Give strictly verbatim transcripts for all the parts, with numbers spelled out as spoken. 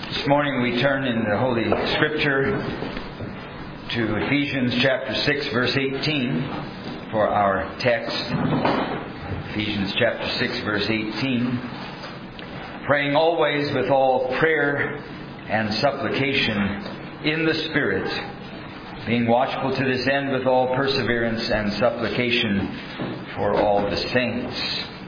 This morning we turn in the Holy Scripture to Ephesians chapter six, verse eighteen for our text. Ephesians chapter six, verse eighteen. Praying always with all prayer and supplication in the Spirit, being watchful to this end with all perseverance and supplication for all the saints.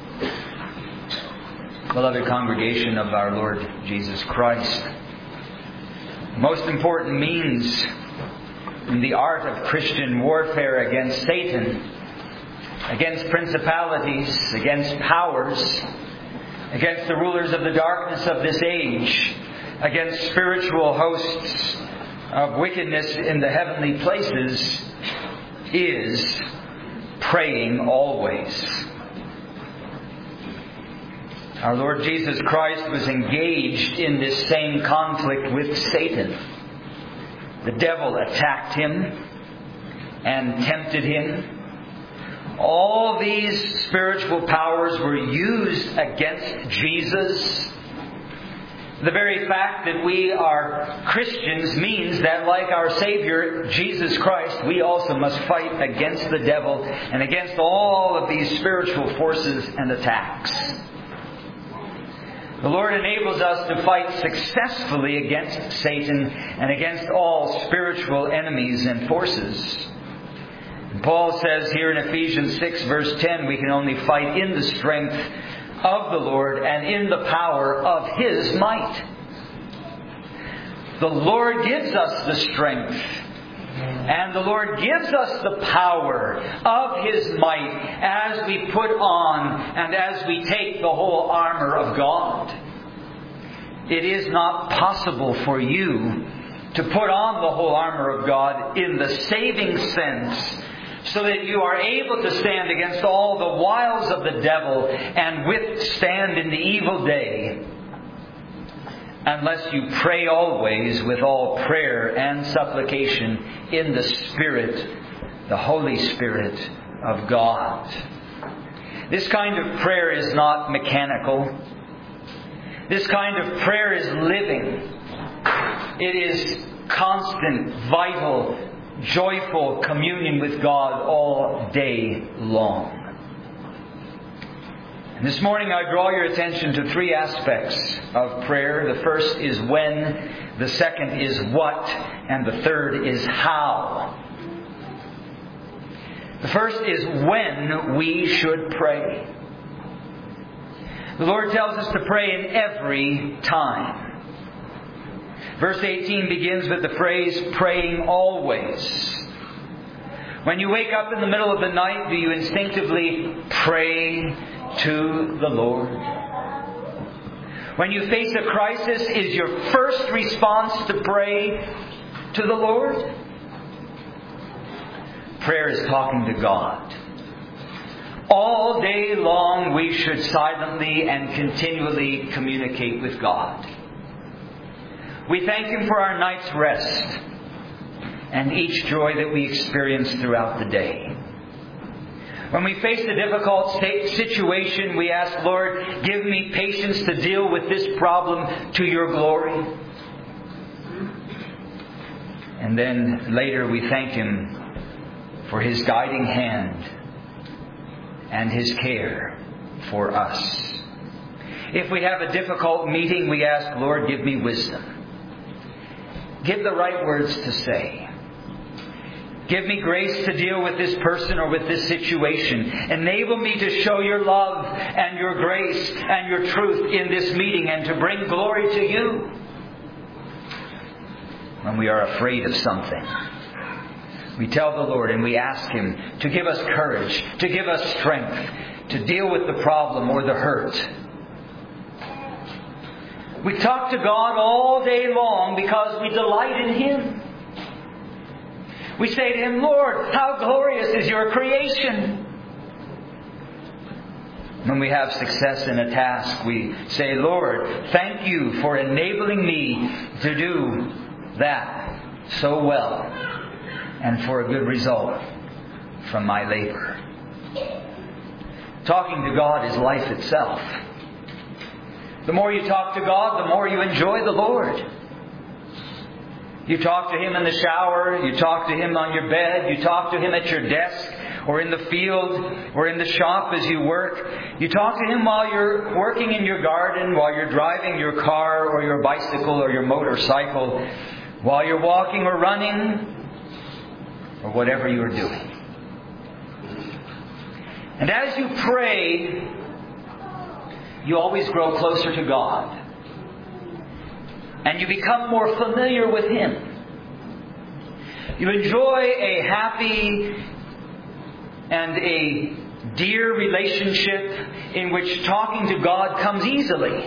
Beloved congregation of our Lord Jesus Christ, the most important means in the art of Christian warfare against Satan, against principalities, against powers, against the rulers of the darkness of this age, against spiritual hosts of wickedness in the heavenly places, is praying always. Our Lord Jesus Christ was engaged in this same conflict with Satan. The devil attacked Him and tempted Him. All these spiritual powers were used against Jesus. The very fact that we are Christians means that, like our Savior, Jesus Christ, we also must fight against the devil and against all of these spiritual forces and attacks. The Lord enables us to fight successfully against Satan and against all spiritual enemies and forces. And Paul says here in Ephesians six, verse ten, we can only fight in the strength of the Lord and in the power of His might. The Lord gives us the strength, and the Lord gives us the power of His might as we put on and as we take the whole armor of God. It is not possible for you to put on the whole armor of God in the saving sense, so that you are able to stand against all the wiles of the devil and withstand in the evil day, unless you pray always with all prayer and supplication in the Spirit, the Holy Spirit of God. This kind of prayer is not mechanical. This kind of prayer is living. It is constant, vital, joyful communion with God all day long. And this morning I draw your attention to three aspects of prayer. The first is when, the second is what, and the third is how. The first is when we should pray. The Lord tells us to pray in every time. Verse eighteen begins with the phrase, praying always. When you wake up in the middle of the night, do you instinctively pray to the Lord? When you face a crisis, is your first response to pray to the Lord? Prayer is talking to God. All day long we should silently and continually communicate with God. We thank Him for our night's rest and each joy that we experience throughout the day. When we face a difficult situation, we ask, Lord, give me patience to deal with this problem to Your glory. And then later we thank Him for His guiding hand and His care for us. If we have a difficult meeting, we ask, Lord, give me wisdom. Give the right words to say. Give me grace to deal with this person or with this situation. Enable me to show Your love and Your grace and Your truth in this meeting and to bring glory to You. When we are afraid of something, we tell the Lord and we ask Him to give us courage, to give us strength, to deal with the problem or the hurt. We talk to God all day long because we delight in Him. We say to Him, Lord, how glorious is Your creation. When we have success in a task, we say, Lord, thank You for enabling me to do that so well and for a good result from my labor. Talking to God is life itself. The more you talk to God, the more you enjoy the Lord. You talk to Him in the shower, you talk to Him on your bed, you talk to Him at your desk, or in the field, or in the shop as you work. You talk to Him while you're working in your garden, while you're driving your car or your bicycle or your motorcycle, while you're walking or running, or whatever you're doing. And as you pray, you always grow closer to God. And you become more familiar with Him. You enjoy a happy and a dear relationship in which talking to God comes easily.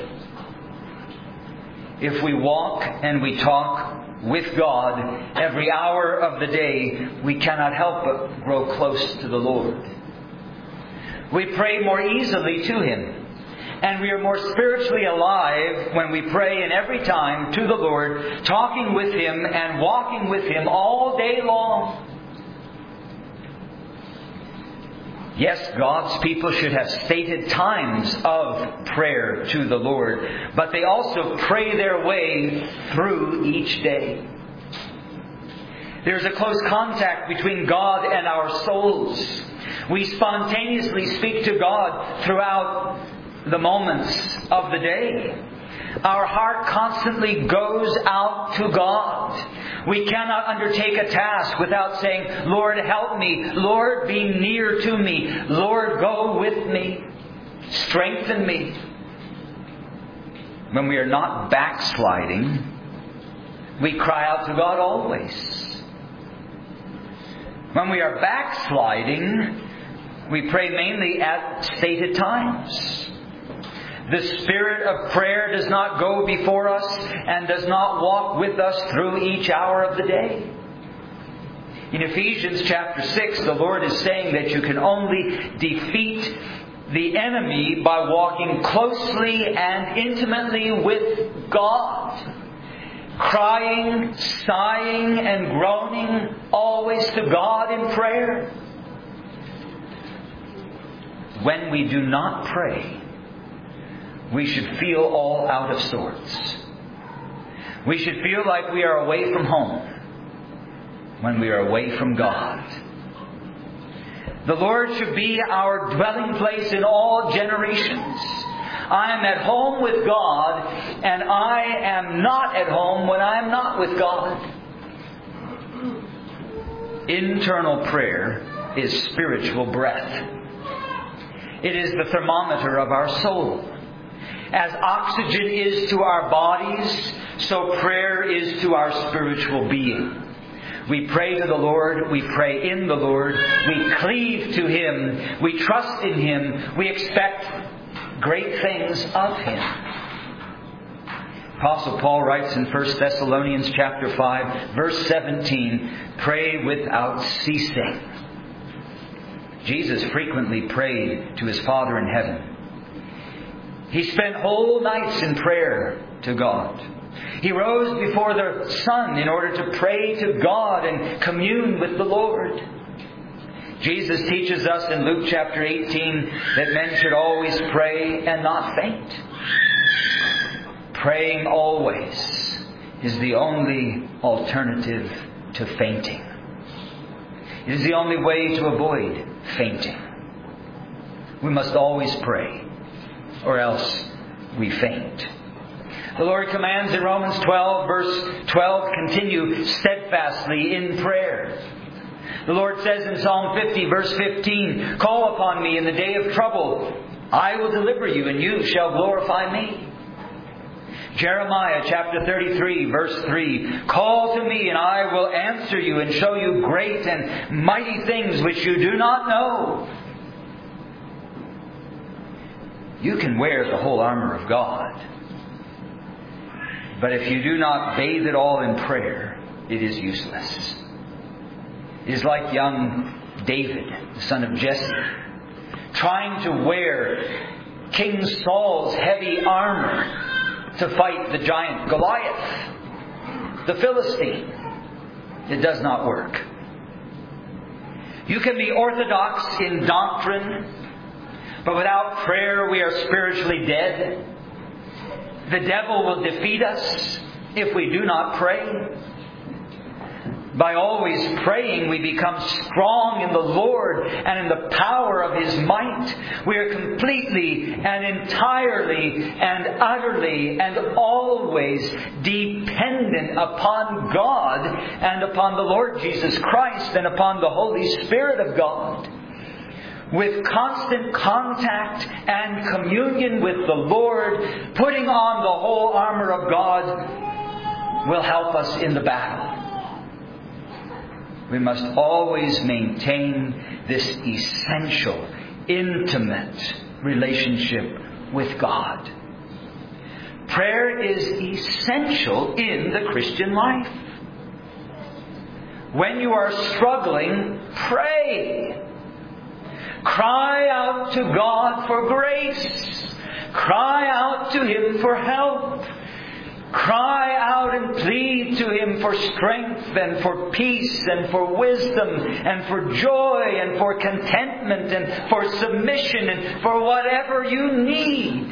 If we walk and we talk with God every hour of the day, we cannot help but grow close to the Lord. We pray more easily to Him. And we are more spiritually alive when we pray in every time to the Lord, talking with Him and walking with Him all day long. Yes, God's people should have stated times of prayer to the Lord, but they also pray their way through each day. There's a close contact between God and our souls. We spontaneously speak to God throughout the moments of the day. Our heart constantly goes out to God. We cannot undertake a task without saying, Lord, help me. Lord, be near to me. Lord, go with me. Strengthen me. When we are not backsliding, we cry out to God always. When we are backsliding, we pray mainly at stated times. The spirit of prayer does not go before us and does not walk with us through each hour of the day. In Ephesians chapter six, the Lord is saying that you can only defeat the enemy by walking closely and intimately with God. Crying, sighing, and groaning always to God in prayer. When we do not pray, we should feel all out of sorts. We should feel like we are away from home when we are away from God. The Lord should be our dwelling place in all generations. I am at home with God, and I am not at home when I am not with God. Internal prayer is spiritual breath. It is the thermometer of our soul. As oxygen is to our bodies, so prayer is to our spiritual being. We pray to the Lord, we pray in the Lord, we cleave to Him, we trust in Him, we expect great things of Him. Apostle Paul writes in First Thessalonians chapter five, verse seventeen, pray without ceasing. Jesus frequently prayed to His Father in heaven. He spent whole nights in prayer to God. He rose before the sun in order to pray to God and commune with the Lord. Jesus teaches us in Luke chapter eighteen that men should always pray and not faint. Praying always is the only alternative to fainting. It is the only way to avoid fainting. We must always pray, or else we faint. The Lord commands in Romans twelve, verse twelve, continue steadfastly in prayer. The Lord says in Psalm fifty, verse fifteen, call upon me in the day of trouble. I will deliver you, and you shall glorify me. Jeremiah chapter thirty-three, verse three, call to me, and I will answer you and show you great and mighty things which you do not know. You can wear the whole armor of God. But if you do not bathe it all in prayer, it is useless. It is like young David, the son of Jesse, trying to wear King Saul's heavy armor to fight the giant Goliath, the Philistine. It does not work. You can be orthodox in doctrine, but without prayer we are spiritually dead. The devil will defeat us if we do not pray. By always praying, we become strong in the Lord and in the power of His might. We are completely and entirely and utterly and always dependent upon God and upon the Lord Jesus Christ and upon the Holy Spirit of God. With constant contact and communion with the Lord, putting on the whole armor of God will help us in the battle. We must always maintain this essential, intimate relationship with God. Prayer is essential in the Christian life. When you are struggling, pray. Cry out to God for grace. Cry out to Him for help. Cry out and plead to Him for strength and for peace and for wisdom and for joy and for contentment and for submission and for whatever you need.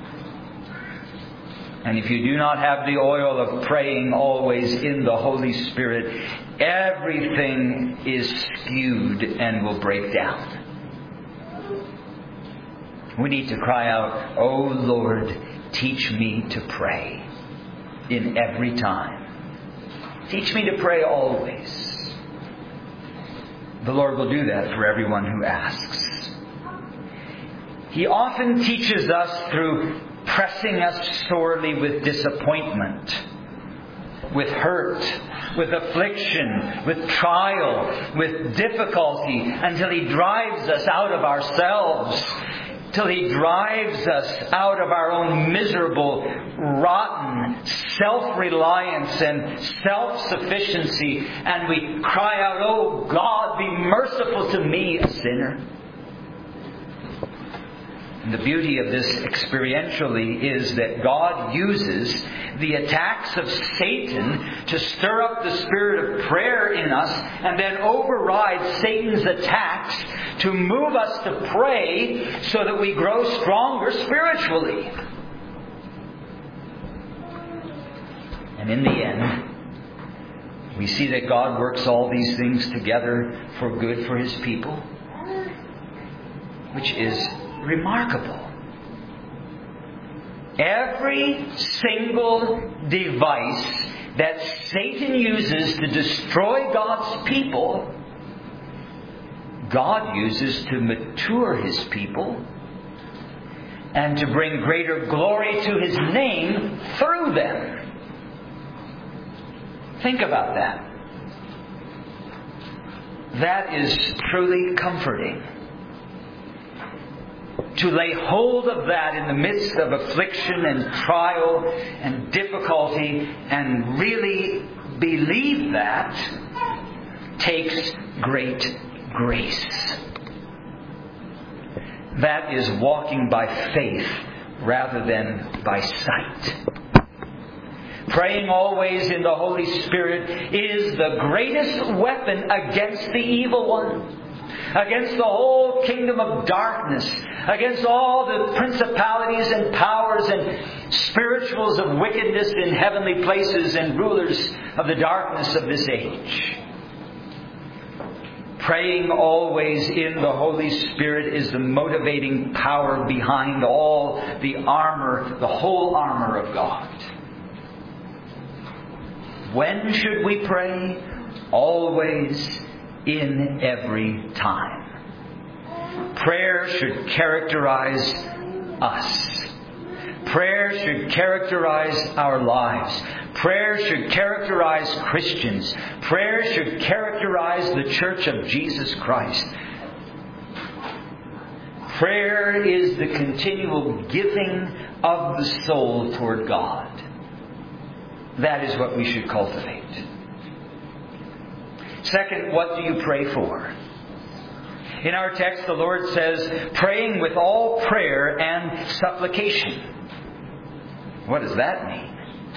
And if you do not have the oil of praying always in the Holy Spirit, everything is skewed and will break down. We need to cry out, "Oh Lord, teach me to pray in every time. Teach me to pray always." The Lord will do that for everyone who asks. He often teaches us through pressing us sorely with disappointment, with hurt, with affliction, with trial, with difficulty, until He drives us out of ourselves, till He drives us out of our own miserable, rotten self-reliance and self-sufficiency, and we cry out, "Oh God, be merciful to me, a sinner." And the beauty of this experientially is that God uses the attacks of Satan to stir up the spirit of prayer in us and then override Satan's attacks to move us to pray so that we grow stronger spiritually. And in the end, we see that God works all these things together for good for His people, which is remarkable. Every single device that Satan uses to destroy God's people, God uses to mature His people and to bring greater glory to His name through them. Think about that. That is truly comforting. To lay hold of that in the midst of affliction and trial and difficulty and really believe that takes great grace. That is walking by faith rather than by sight. Praying always in the Holy Spirit is the greatest weapon against the evil one, against the whole kingdom of darkness, against all the principalities and powers and spirituals of wickedness in heavenly places and rulers of the darkness of this age. Praying always in the Holy Spirit is the motivating power behind all the armor, the whole armor of God. When should we pray? Always, in every time. Prayer should characterize us. Prayer should characterize our lives. Prayer should characterize Christians. Prayer should characterize the Church of Jesus Christ. Prayer is the continual giving of the soul toward God. That is what we should cultivate. Second, what do you pray for? In our text, the Lord says, praying with all prayer and supplication. What does that mean?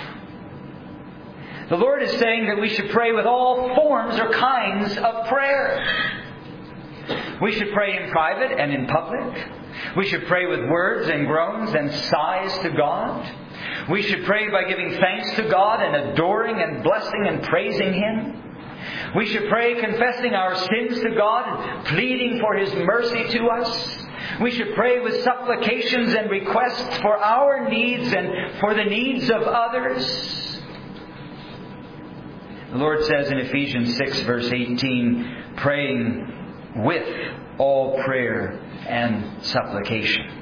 The Lord is saying that we should pray with all forms or kinds of prayer. We should pray in private and in public. We should pray with words and groans and sighs to God. We should pray by giving thanks to God and adoring and blessing and praising Him. We should pray confessing our sins to God and pleading for His mercy to us. We should pray with supplications and requests for our needs and for the needs of others. The Lord says in Ephesians six verse eighteen, praying with all prayer and supplication.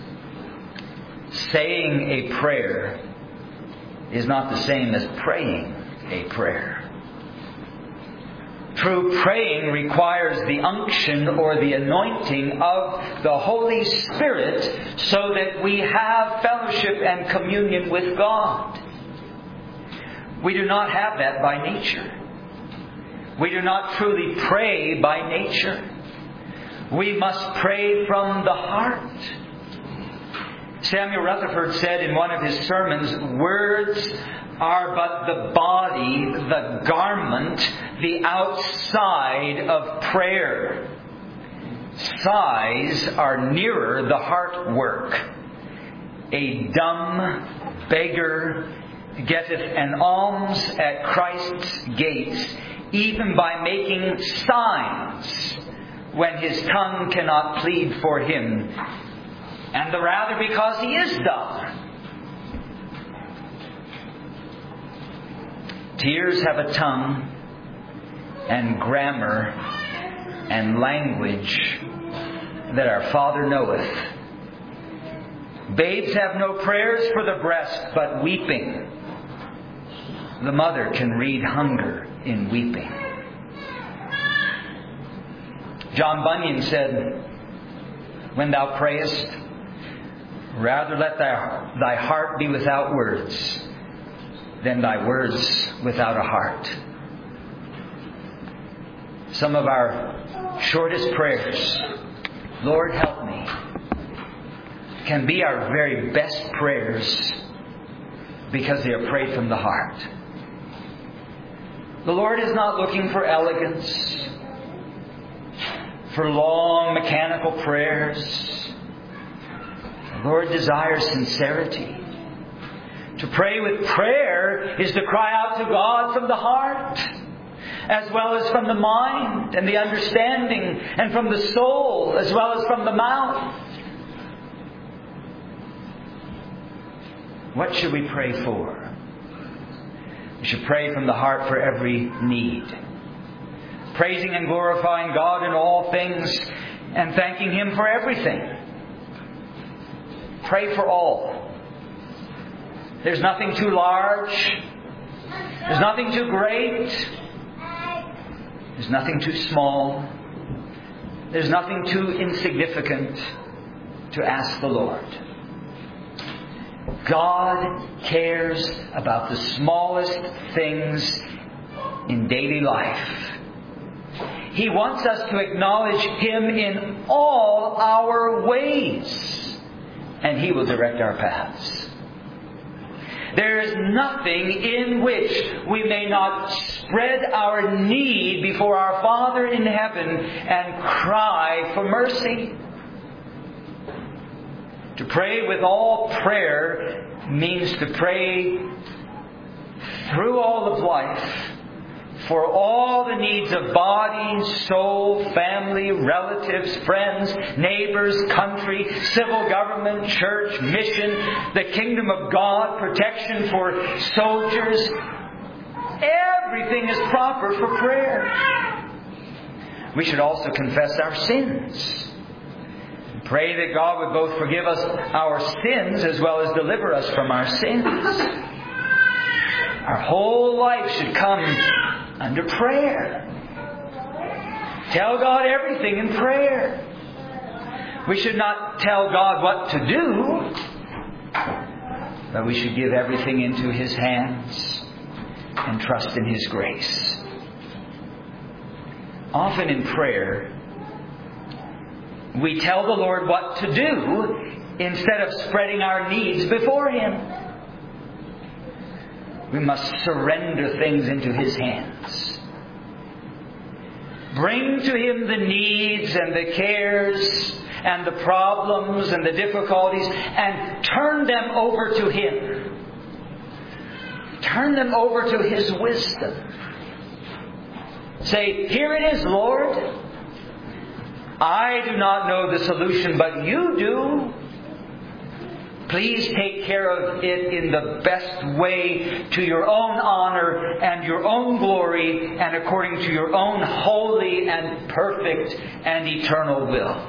Saying a prayer is not the same as praying a prayer. True praying requires the unction or the anointing of the Holy Spirit so that we have fellowship and communion with God. We do not have that by nature. We do not truly pray by nature. We must pray from the heart. Samuel Rutherford said in one of his sermons, words are but the body, the garment, the outside of prayer. Sighs are nearer the heart work. A dumb beggar getteth an alms at Christ's gates, even by making signs when his tongue cannot plead for him, and the rather because he is dumb. Tears have a tongue and grammar and language that our Father knoweth. Babes have no prayers for the breast, but weeping. The mother can read hunger in weeping. John Bunyan said, when thou prayest, rather let thy, thy heart be without words than thy words without a heart. Some of our shortest prayers, Lord help me, can be our very best prayers because they are prayed from the heart. The Lord is not looking for elegance, for long mechanical prayers. The Lord desires sincerity. To pray with prayer is to cry out to God from the heart, as well as from the mind and the understanding, and from the soul, as well as from the mouth. What should we pray for? We should pray from the heart for every need, praising and glorifying God in all things and thanking Him for everything. Pray for all. There's nothing too large. There's nothing too great. There's nothing too small. There's nothing too insignificant to ask the Lord. God cares about the smallest things in daily life. He wants us to acknowledge Him in all our ways, and He will direct our paths. There is nothing in which we may not spread our need before our Father in heaven and cry for mercy. To pray with all prayer means to pray through all of life for all the needs of body, soul, family, relatives, friends, neighbors, country, civil government, church, mission, the kingdom of God, protection for soldiers. Everything is proper for prayer. We should also confess our sins. Pray that God would both forgive us our sins as well as deliver us from our sins. Our whole life should come under prayer. Tell God everything in prayer. We should not tell God what to do, but we should give everything into His hands and trust in His grace. Often in prayer, we tell the Lord what to do instead of spreading our needs before Him. We must surrender things into His hands. Bring to Him the needs and the cares and the problems and the difficulties and turn them over to Him. turn them over to His wisdom. Say, here it is, Lord. I do not know the solution, but You do. Please take care of it in the best way to Your own honor and Your own glory and according to Your own holy and perfect and eternal will.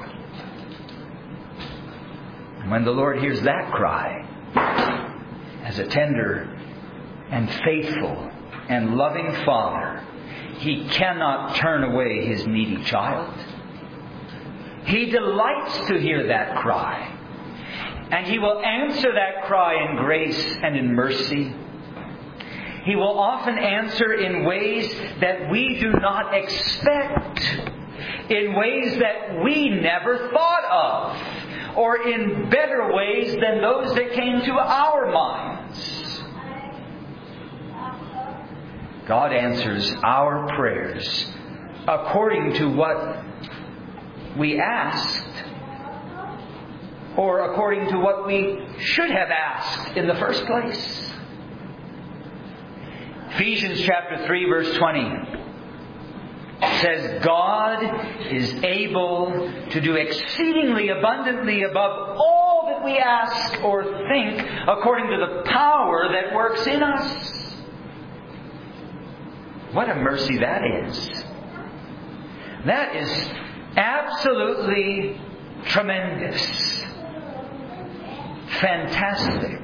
And when the Lord hears that cry, as a tender and faithful and loving Father, He cannot turn away His needy child. He delights to hear that cry. And He will answer that cry in grace and in mercy. He will often answer in ways that we do not expect. In ways that we never thought of. Or in better ways than those that came to our minds. God answers our prayers according to what we asked, or according to what we should have asked in the first place. Ephesians chapter three verse twenty says, God is able to do exceedingly abundantly above all that we ask or think, according to the power that works in us. What a mercy that is. That is absolutely tremendous. Fantastic.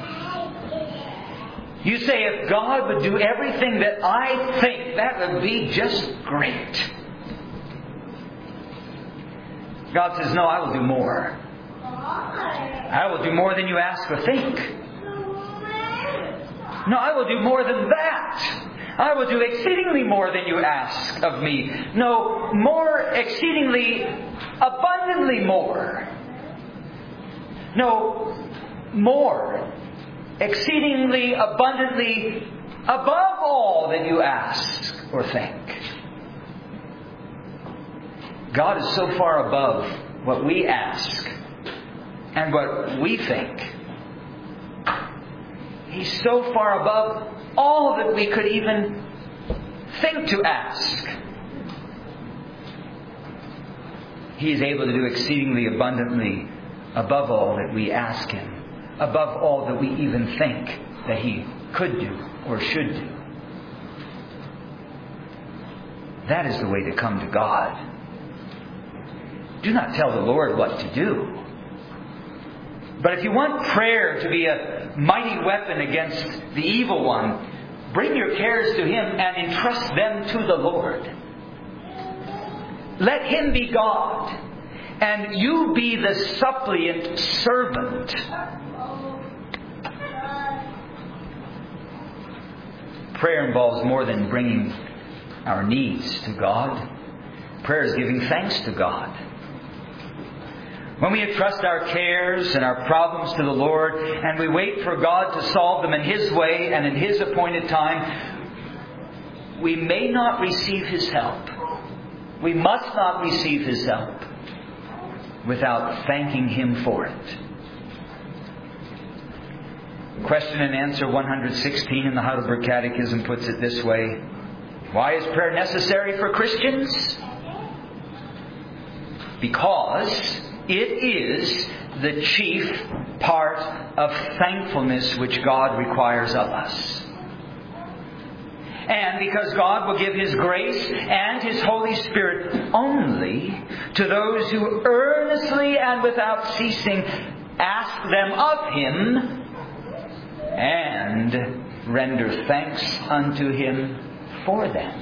You say, if God would do everything that I think, that would be just great. God says, no, I will do more. I will do more than you ask or think. No, I will do more than that. I will do exceedingly more than you ask of me. No, more exceedingly, abundantly more. No, more. Exceedingly, abundantly, above all that you ask or think. God is so far above what we ask and what we think. He's so far above all that we could even think to ask. He is able to do exceedingly abundantly above all that we ask Him. Above all that we even think that He could do or should do. That is the way to come to God. Do not tell the Lord what to do. But if you want prayer to be a mighty weapon against the evil one, bring your cares to Him and entrust them to the Lord. Let Him be God, and you be the suppliant servant. Prayer involves more than bringing our needs to God. Prayer is giving thanks to God. When we entrust our cares and our problems to the Lord, and we wait for God to solve them in His way and in His appointed time, we may not receive His help. We must not receive His help without thanking Him for it. Question and answer one hundred sixteen in the Heidelberg Catechism puts it this way. Why is prayer necessary for Christians? Because it is the chief part of thankfulness which God requires of us. And because God will give His grace and His Holy Spirit only to those who earnestly and without ceasing ask them of Him and render thanks unto Him for them.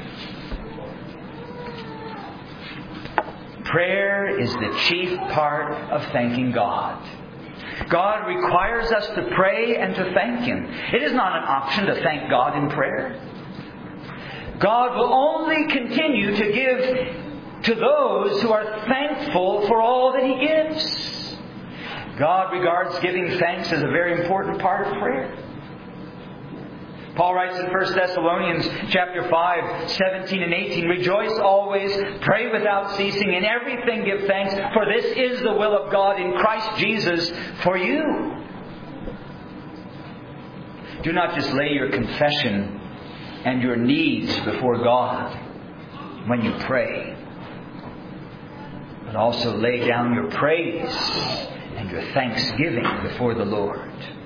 Prayer is the chief part of thanking God. God requires us to pray and to thank Him. It is not an option to thank God in prayer. God will only continue to give to those who are thankful for all that He gives. God regards giving thanks as a very important part of prayer. Paul writes in First Thessalonians chapter five, seventeen and eighteen, rejoice always, pray without ceasing, in everything give thanks, for this is the will of God in Christ Jesus for you. Do not just lay your confession and your needs before God when you pray, but also lay down your praise and your thanksgiving before the Lord.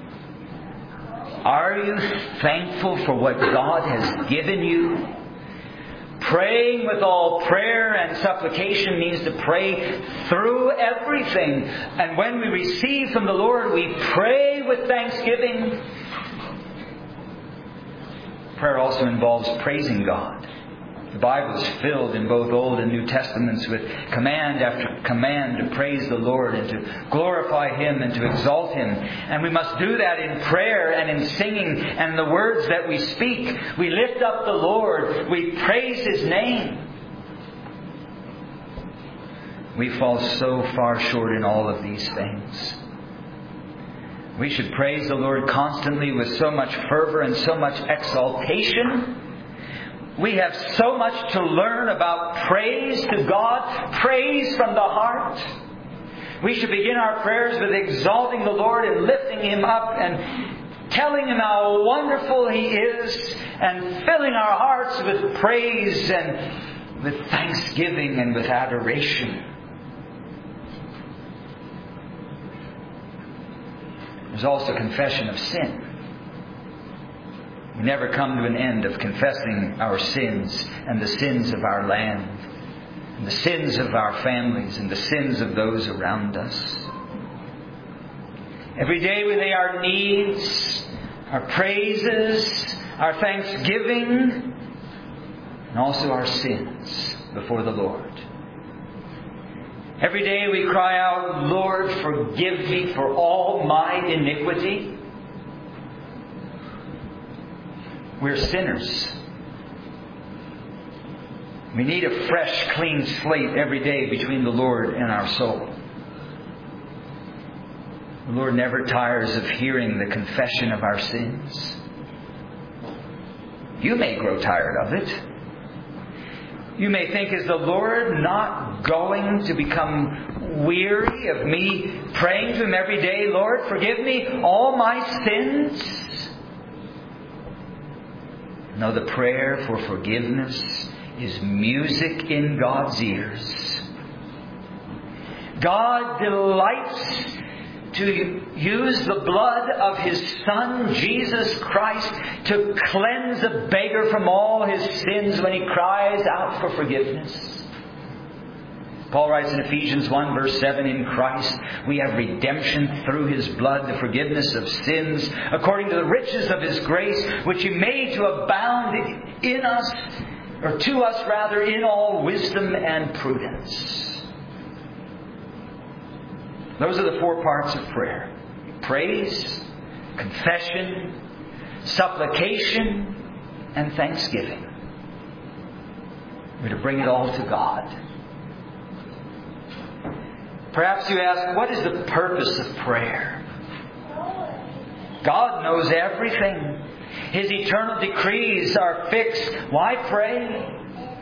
Are you thankful for what God has given you? Praying with all prayer and supplication means to pray through everything. And when we receive from the Lord, we pray with thanksgiving. Prayer also involves praising God. The Bible is filled in both Old and New Testaments with command after command to praise the Lord and to glorify Him and to exalt Him. And we must do that in prayer and in singing and the words that we speak. We lift up the Lord. We praise His name. We fall so far short in all of these things. We should praise the Lord constantly with so much fervor and so much exaltation. We have so much to learn about praise to God, praise from the heart. We should begin our prayers with exalting the Lord and lifting Him up and telling Him how wonderful He is and filling our hearts with praise and with thanksgiving and with adoration. There's also confession of sin. We never come to an end of confessing our sins and the sins of our land, and the sins of our families and the sins of those around us. Every day we lay our needs, our praises, our thanksgiving, and also our sins before the Lord. Every day we cry out, Lord, forgive me for all my iniquity. We're sinners. We need a fresh, clean slate every day between the Lord and our soul. The Lord never tires of hearing the confession of our sins. You may grow tired of it. You may think, is the Lord not going to become weary of me praying to Him every day, Lord, forgive me all my sins? No, the prayer for forgiveness is music in God's ears. God delights to use the blood of His Son, Jesus Christ, to cleanse a beggar from all his sins when he cries out for forgiveness. Paul writes in Ephesians one verse seven, in Christ we have redemption through His blood, the forgiveness of sins, according to the riches of His grace, which He made to abound in us, or to us rather, in all wisdom and prudence. Those are the four parts of prayer: praise, confession, supplication, and thanksgiving. We're to bring it all to God. Perhaps you ask, what is the purpose of prayer? God knows everything. His eternal decrees are fixed. Why pray?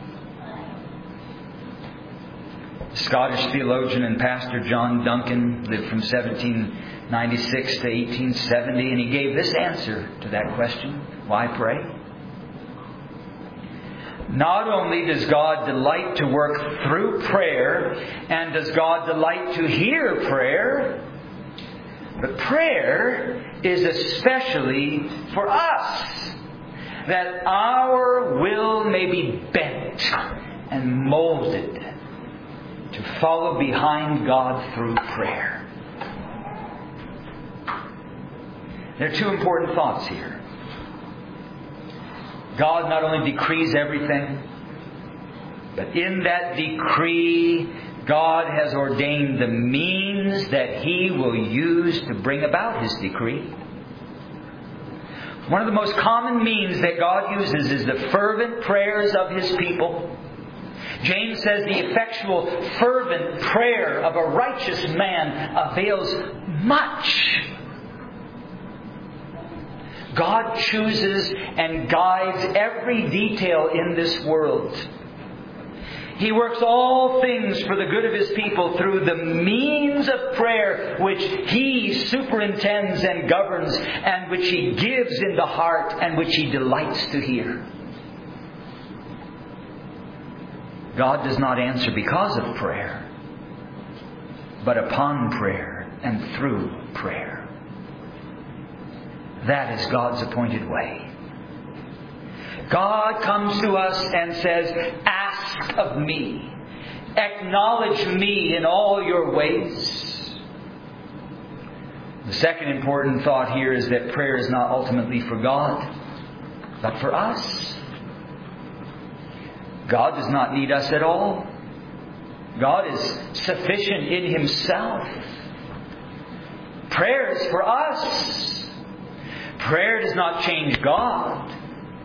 Scottish theologian and pastor John Duncan lived from seventeen ninety-six to eighteen seventy, and he gave this answer to that question: why pray? Not only does God delight to work through prayer, and does God delight to hear prayer, but prayer is especially for us, that our will may be bent and molded to follow behind God through prayer. There are two important thoughts here. God not only decrees everything, but in that decree, God has ordained the means that He will use to bring about His decree. One of the most common means that God uses is the fervent prayers of His people. James says the effectual, fervent prayer of a righteous man avails much. God chooses and guides every detail in this world. He works all things for the good of His people through the means of prayer which He superintends and governs, and which He gives in the heart, and which He delights to hear. God does not answer because of prayer, but upon prayer and through prayer. That is God's appointed way. God comes to us and says, "Ask of me. Acknowledge me in all your ways." The second important thought here is that prayer is not ultimately for God, but for us. God does not need us at all. God is sufficient in Himself. Prayer is for us. Prayer does not change God.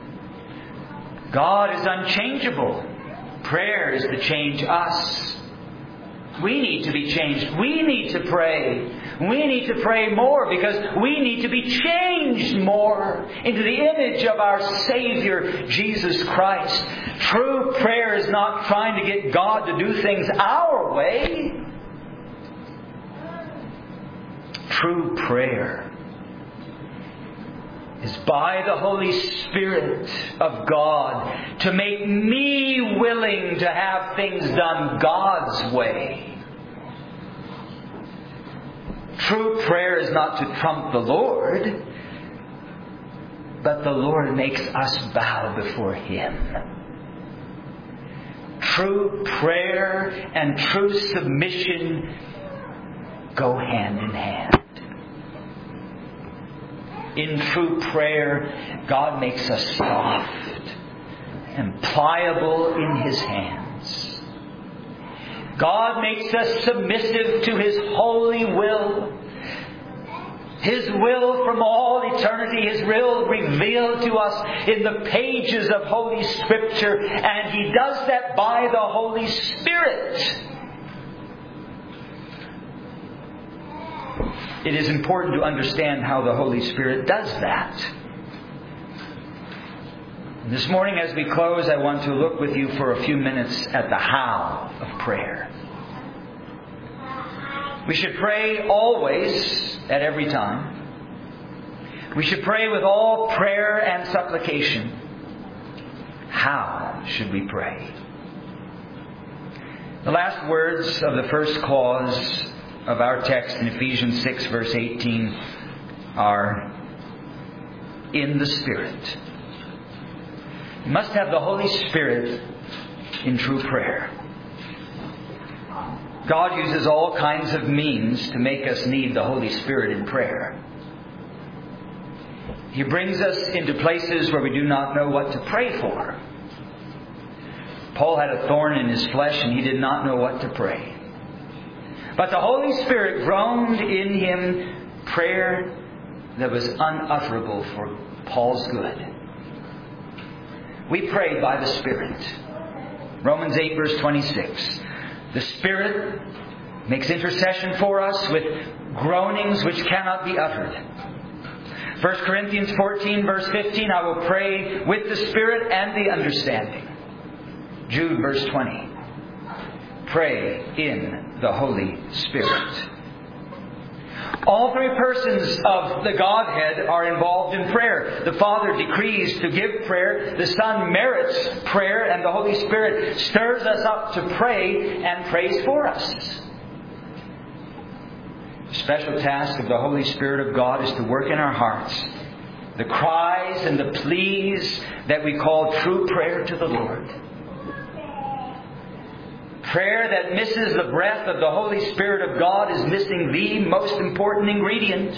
God is unchangeable. Prayer is to change us. We need to be changed. We need to pray. We need to pray more because we need to be changed more into the image of our Savior, Jesus Christ. True prayer is not trying to get God to do things our way. True prayer is by the Holy Spirit of God to make me willing to have things done God's way. True prayer is not to trump the Lord, but the Lord makes us bow before Him. True prayer and true submission go hand in hand. In true prayer, God makes us soft and pliable in His hands. God makes us submissive to His holy will. His will from all eternity, His will revealed to us in the pages of Holy Scripture. And He does that by the Holy Spirit. It is important to understand how the Holy Spirit does that. This morning as we close, I want to look with you for a few minutes at the how of prayer. We should pray always, at every time. We should pray with all prayer and supplication. How should we pray? The last words of the first clause of our text in Ephesians six verse eighteen are, "In the Spirit." You must have the Holy Spirit in true prayer. God uses all kinds of means to make us need the Holy Spirit in prayer. He brings us into places where we do not know what to pray for. Paul had a thorn in his flesh and he did not know what to pray. But the Holy Spirit groaned in him prayer that was unutterable for Paul's good. We pray by the Spirit. Romans eight verse twenty-six. The Spirit makes intercession for us with groanings which cannot be uttered. First Corinthians fourteen verse fifteen. I will pray with the Spirit and the understanding. Jude verse twenty. Pray in the Holy Spirit. All three persons of the Godhead are involved in prayer. The Father decrees to give prayer. The Son merits prayer. And the Holy Spirit stirs us up to pray and prays for us. The special task of the Holy Spirit of God is to work in our hearts the cries and the pleas that we call true prayer to the Lord. Prayer that misses the breath of the Holy Spirit of God is missing the most important ingredient.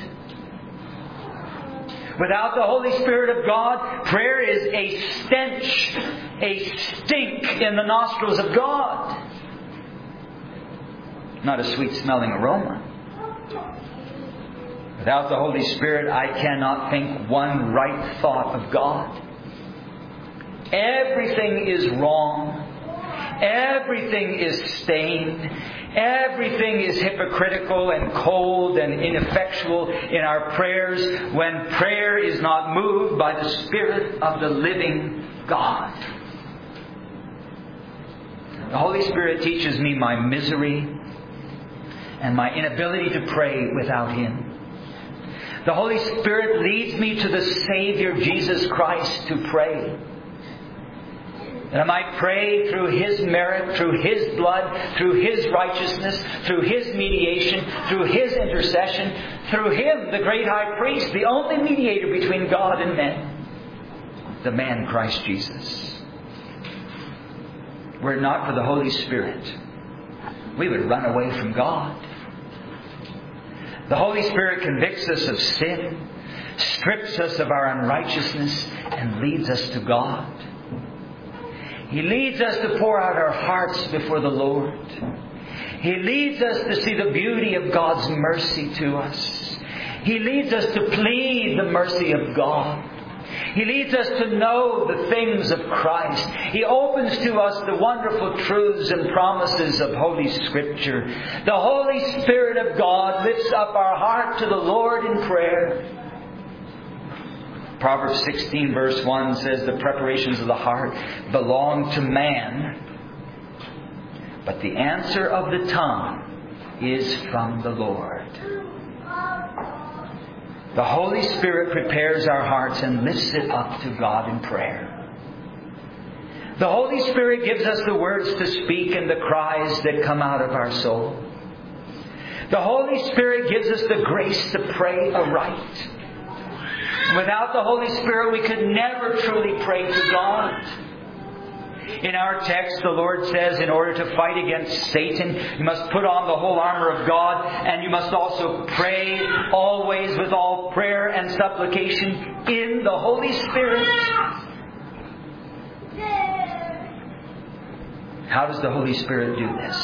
Without the Holy Spirit of God, prayer is a stench, a stink in the nostrils of God. Not a sweet-smelling aroma. Without the Holy Spirit, I cannot think one right thought of God. Everything is wrong. Everything is stained. Everything is hypocritical and cold and ineffectual in our prayers when prayer is not moved by the Spirit of the living God. The Holy Spirit teaches me my misery and my inability to pray without Him. The Holy Spirit leads me to the Savior Jesus Christ to pray. That I might pray through His merit, through His blood, through His righteousness, through His mediation, through His intercession, through Him, the great high priest, the only mediator between God and men, the man Christ Jesus. Were it not for the Holy Spirit, we would run away from God. The Holy Spirit convicts us of sin, strips us of our unrighteousness, and leads us to God. He leads us to pour out our hearts before the Lord. He leads us to see the beauty of God's mercy to us. He leads us to plead the mercy of God. He leads us to know the things of Christ. He opens to us the wonderful truths and promises of Holy Scripture. The Holy Spirit of God lifts up our heart to the Lord in prayer. Proverbs sixteen verse one says, the preparations of the heart belong to man, but the answer of the tongue is from the Lord. The Holy Spirit prepares our hearts and lifts it up to God in prayer. The Holy Spirit gives us the words to speak and the cries that come out of our soul. The Holy Spirit gives us the grace to pray aright. Without the Holy Spirit, we could never truly pray to God. In our text, the Lord says, in order to fight against Satan, you must put on the whole armor of God, and you must also pray always with all prayer and supplication in the Holy Spirit. How does the Holy Spirit do this?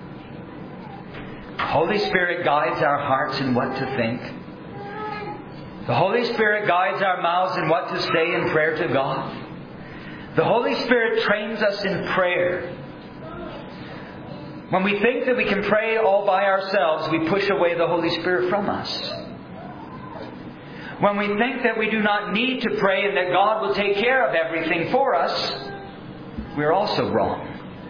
The Holy Spirit guides our hearts in what to think. The Holy Spirit guides our mouths in what to say in prayer to God. The Holy Spirit trains us in prayer. When we think that we can pray all by ourselves, we push away the Holy Spirit from us. When we think that we do not need to pray and that God will take care of everything for us, we're also wrong.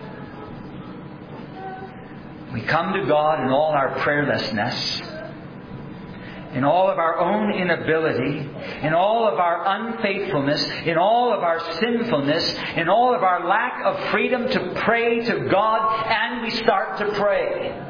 We come to God in all our prayerlessness, in all of our own inability, in all of our unfaithfulness, in all of our sinfulness, in all of our lack of freedom to pray to God, and we start to pray.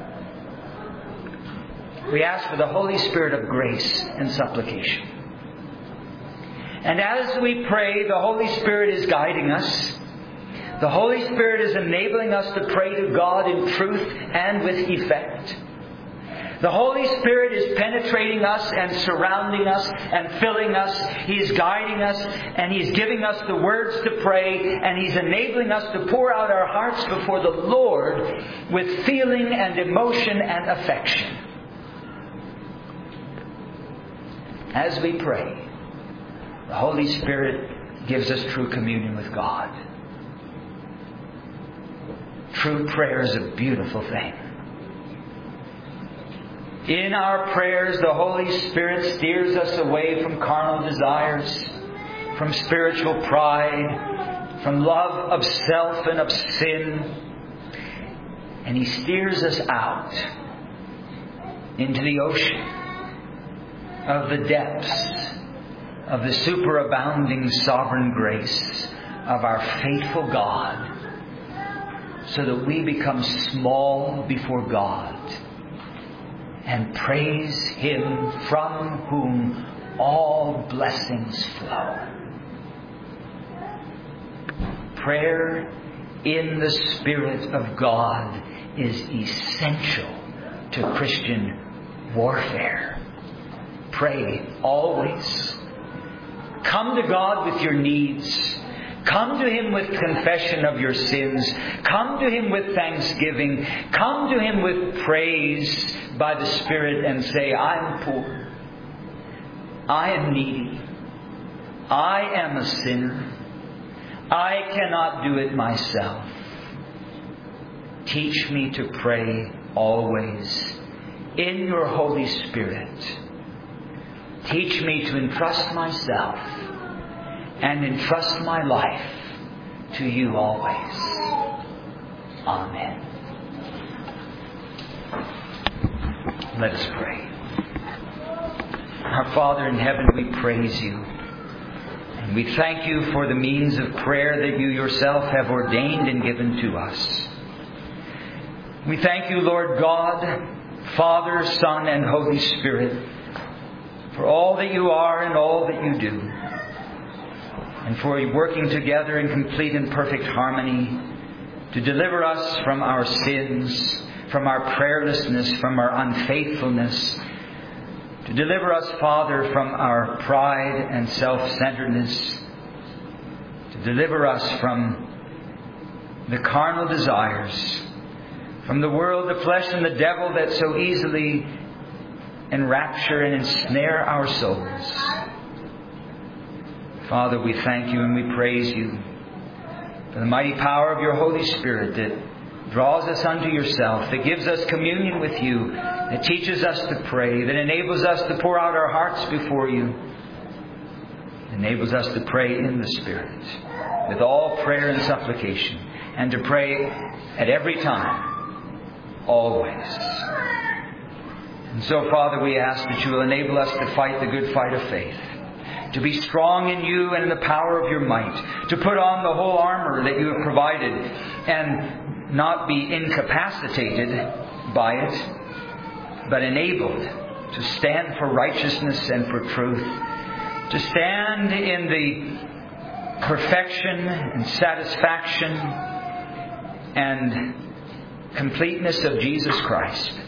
We ask for the Holy Spirit of grace and supplication. And as we pray, the Holy Spirit is guiding us. The Holy Spirit is enabling us to pray to God in truth and with effect. The Holy Spirit is penetrating us and surrounding us and filling us. He's guiding us and He's giving us the words to pray, and He's enabling us to pour out our hearts before the Lord with feeling and emotion and affection. As we pray, the Holy Spirit gives us true communion with God. True prayer is a beautiful thing. In our prayers, the Holy Spirit steers us away from carnal desires, from spiritual pride, from love of self and of sin. And He steers us out into the ocean of the depths of the superabounding sovereign grace of our faithful God, so that we become small before God and praise Him from whom all blessings flow. Prayer in the Spirit of God is essential to Christian warfare. Pray always. Come to God with your needs. Come to Him with confession of your sins. Come to Him with thanksgiving. Come to Him with praise by the Spirit and say, I'm poor. I am needy. I am a sinner. I cannot do it myself. Teach me to pray always in your Holy Spirit. Teach me to entrust myself and entrust my life to you always. Amen. Let us pray. Our Father in heaven, we praise you. And we thank you for the means of prayer that you yourself have ordained and given to us. We thank you, Lord God, Father, Son, and Holy Spirit, for all that you are and all that you do, and for working together in complete and perfect harmony to deliver us from our sins, from our prayerlessness, from our unfaithfulness, to deliver us, Father, from our pride and self-centeredness, to deliver us from the carnal desires, from the world, the flesh, and the devil that so easily enrapture and ensnare our souls. Father, we thank you and we praise you for the mighty power of your Holy Spirit that draws us unto yourself, that gives us communion with you, that teaches us to pray, that enables us to pour out our hearts before you, enables us to pray in the Spirit with all prayer and supplication, and to pray at every time, always. And so, Father, we ask that you will enable us to fight the good fight of faith, to be strong in you and in the power of your might, to put on the whole armor that you have provided and not be incapacitated by it, but enabled to stand for righteousness and for truth, to stand in the perfection and satisfaction and completeness of Jesus Christ,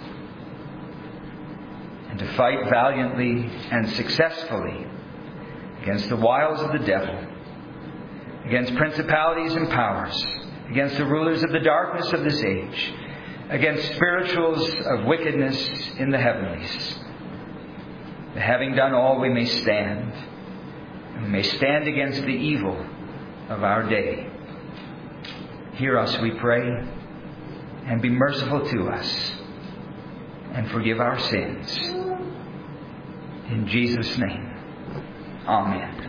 and to fight valiantly and successfully against the wiles of the devil, against principalities and powers, against the rulers of the darkness of this age, against spirituals of wickedness in the heavenlies. That having done all, we may stand, and we may stand against the evil of our day. Hear us, we pray, and be merciful to us, and forgive our sins. In Jesus' name, amen.